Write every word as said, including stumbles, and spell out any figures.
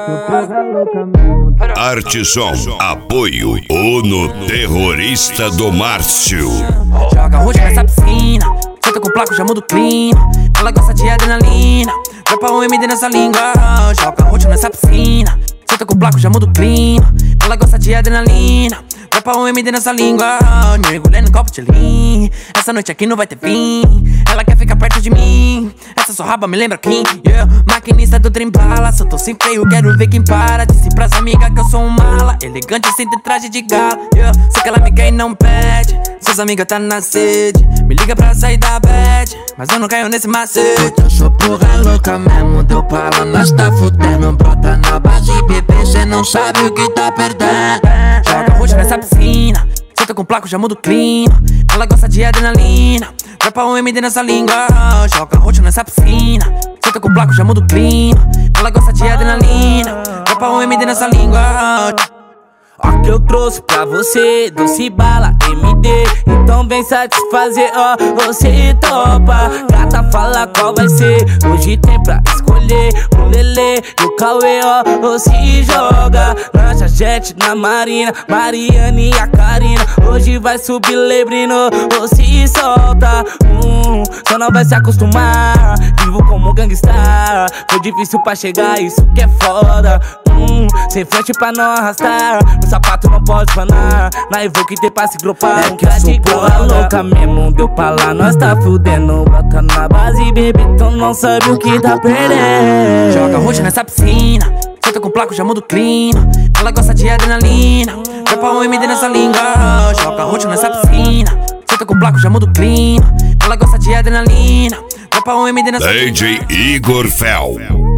Artson, apoio Ono Terrorista do Márcio. Joga roxo nessa piscina, senta com placo, já muda o clima. Ela gosta de adrenalina, dropa um M D nessa língua. Joga roxo nessa piscina, senta com placo, já muda o clima. Ela gosta de adrenalina, dropa um M D nessa língua. Mergulhando em copo de lean, essa noite aqui não vai ter fim. Ela quer ficar perto de mim, essa sua raba me lembra quem? Yeah. Maquinista do trem bala, se eu tô sem freio, quero ver quem para. Disse pras amigas que eu sou um mala, elegante sem ter traje de gala. Yeah. Sei que ela me quer e não pede, suas amigas tá na sede. Me liga pra sair da bad, mas eu não caio nesse macete. Eu sou porra louca mesmo, deu pra lá, nós tá fudendo. Brota na base, bebê, cê não sabe o que tá perdendo. Joga roxo nessa piscina, senta com placo, já muda o clima. Ela gosta de adrenalina, dropa um M D nessa língua. Joga roxo nessa piscina, senta com placo, já muda o clima. Ela gosta de adrenalina, dropa um M D nessa língua. Ó que eu trouxe pra você, doce bala, M D. Então vem satisfazer, ó, você topa. Gata, fala qual vai ser, hoje tem pra escolher. O Lelê e o Cauê, ó, você joga. Lancha jet na Marina, Mariane e a Karina. Hoje vai subir Lebrino, você solta. hum, Só não vai se acostumar, vivo como gangsta. Foi difícil pra chegar, isso que é foda. hum, Sem frente pra não arrastar, o sapato não pode fanar. Na Evoque tem pra se gropar. É que eu sou porra louca mesmo, deu pra lá, nós tá fudendo. Bota na base, bebê, então não sabe o que tá perdendo. Joga roxo nessa piscina, senta com placo, já muda o clima. Ela gosta de adrenalina, dropa um M D nessa língua. Joga roxo nessa piscina, senta com placo, já muda o clima. Ela gosta de adrenalina, dropa um M D nessa língua. D J Igor Fel.